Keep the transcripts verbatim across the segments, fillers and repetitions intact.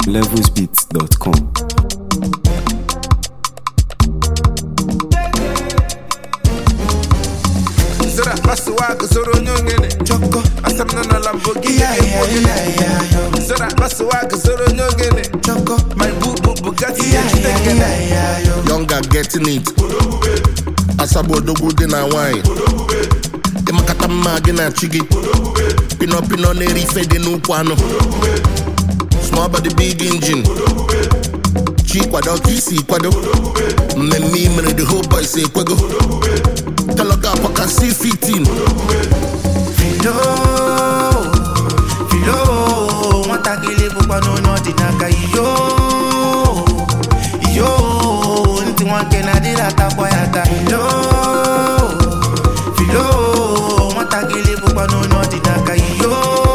levels beats dot com. Zora basuwaga zoro nyongene Choco asamna na Lamborghini yeah, yeah, yeah, yeah, Zora basuwaga zoro nyongene Choco my boo boo Bugatti yeah, yeah, yeah, yeah, Younger getting it Asabo dogo de na wine Emakata magi na chigi Pino pino neri fede nukwano Small body big engine Chi kwado kisi kwado Mmemi mre the whole boy say kwego Taloga paka see fifteen Filo Filo Mwatagile bukwa no no dinaka yo Yo Nti wanke na dira takwa yata Filo Filo Mwatagile bukwa no no dinaka yo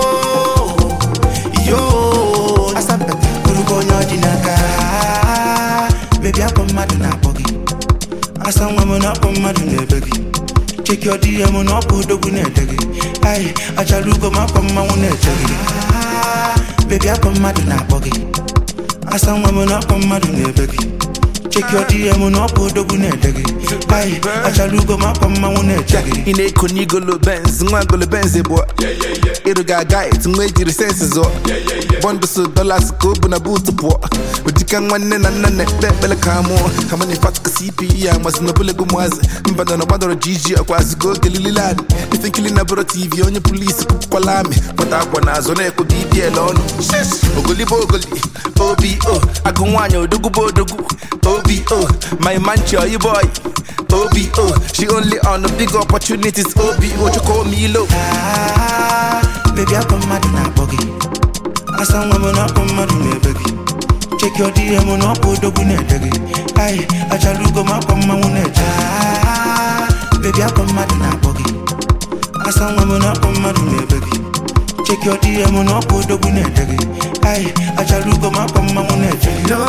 Yo Asapeta Kuruko no dinaka Baby ako madu na pogi Asangwa mo na po madu ne begi Check your D M on up dogu ne degi Ay achalugo ma po ma one degi Baby I come mad na pogi Asangwa mo na po madu ne begi Check your D M on up dogu ne degi Ay achalugo ma po ma one degi Ine koni golo Benz nwa golo Benz ebo Iru ga guide nwe jiri sense zo Bondo so dollars ko bu na boot po Udika nwanne na nne de bele kamo Kama ni fatka C P ya mas no bele gumwaze Mbanda no badoro G G akwazi go gelililad Ife kili na bro T V onye police kukwalame Pata akwa na zone ko B B L ono Ogoli bogoli O B O Agunwanya odogu bodogu O B O My mancho you boy O B O She only on the big opportunities O B O you call me low Ah Baby I come mad na pogi Asangwa mo na po madu ne begi Check your D M on up dogu ne degi Ay achalugo ma po ma one degi Baby I come mad na pogi Asangwa mo na po madu ne begi Check your D M on up dogu ne degi Ay achalugo ma po ma one degi Filo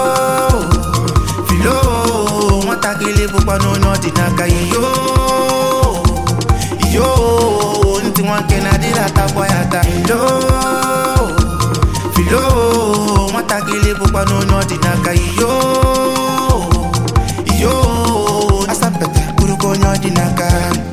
Filo Mwatagile bukwa no no dinaka yo Yo Nti wanke na dira takwa yata Filo Filo Mwatagile bukwa no no dinaka yo Yo Asapete Kuruko no dinaka